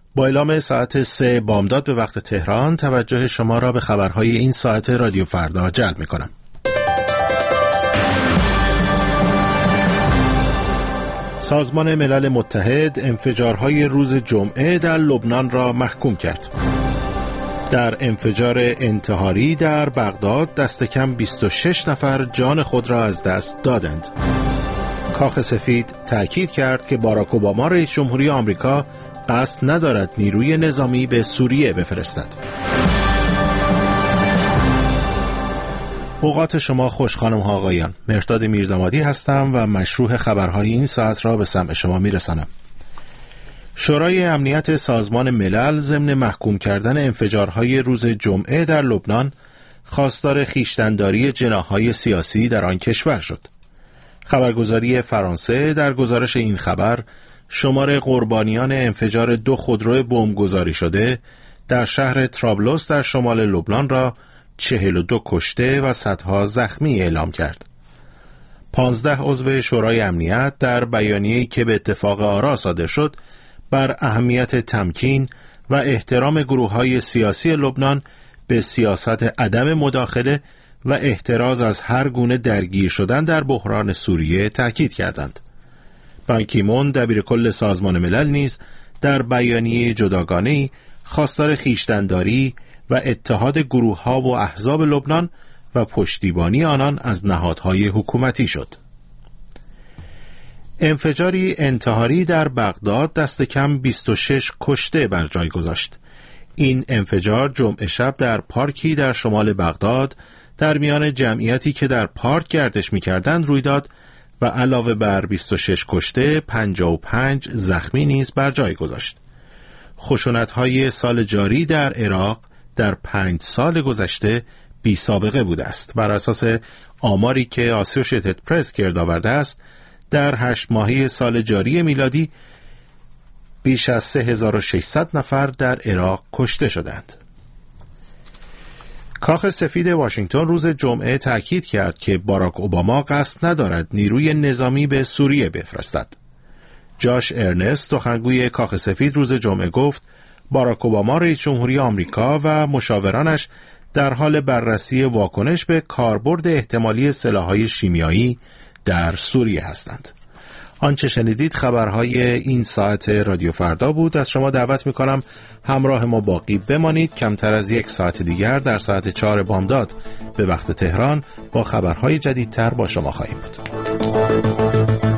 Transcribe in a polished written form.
با اعلام ساعت 3 بامداد به وقت تهران توجه شما را به خبرهای این ساعت رادیو فردا جلب می‌کنم. سازمان ملل متحد انفجارهای روز جمعه در لبنان را محکوم کرد. در انفجار انتحاری در بغداد دست کم 26 نفر جان خود را از دست دادند. کاخ سفید تأکید کرد که باراک اوباما رئیس جمهوری آمریکا قصد ندارد نیروی نظامی به سوریه بفرستد. اوقات شما خوش خانم ها آقایان. مهرداد میردامادی هستم و مشروح خبرهای این ساعت را به سمع شما میرسانم. شورای امنیت سازمان ملل ضمن محکوم کردن انفجارهای روز جمعه در لبنان خواستار خویشتن‌داری جناح‌های سیاسی در آن کشور شد. خبرگزاری فرانسه در گزارش این خبر شمار قربانیان انفجار 2 خودرو بمبگذاری شده در شهر ترابلوس در شمال لبنان را 42 کشته و صدها زخمی اعلام کرد. 15 عضو شورای امنیت در بیانیه‌ای که به اتفاق آرا صادر شد بر اهمیت تمکین و احترام گروه‌های سیاسی لبنان به سیاست عدم مداخله و احتراز از هر گونه درگیر شدن در بحران سوریه تاکید کردند. بان کی مون دبیرکل سازمان ملل نیز در بیانیه جداگانه‌ای خواستار خویشتن‌داری و اتحاد گروه‌ها و احزاب لبنان و پشتیبانی آنان از نهادهای حکومتی شد. انفجاری انتحاری در بغداد دست کم 26 کشته بر جای گذاشت. این انفجار جمعه شب در پارکی در شمال بغداد در میان جمعیتی که در پارک گردش می‌کردند روی داد و علاوه بر 26 کشته 55 زخمی نیز بر جای گذاشت. خشونت‌های سال جاری در عراق در 5 سال گذشته بی سابقه بوده است. بر اساس آماری که آسوشیتد پرس گرد آورده است، در 8 ماهه سال جاری میلادی بیش از 3600 نفر در عراق کشته شدند. کاخ سفید واشنگتن روز جمعه تأکید کرد که باراک اوباما قصد ندارد نیروی نظامی به سوریه بفرستد. جاش ارنست سخنگوی کاخ سفید روز جمعه گفت باراک اوباما رئیس جمهوری آمریکا و مشاورانش در حال بررسی واکنش به کاربرد احتمالی سلاح‌های شیمیایی در سوریه هستند. آنچه شنیدید خبرهای این ساعت رادیو فردا بود. از شما دعوت میکنم همراه ما باقی بمانید. کمتر از 1 ساعت دیگر در ساعت 4 بامداد به وقت تهران با خبرهای جدیدتر با شما خواهیم بود.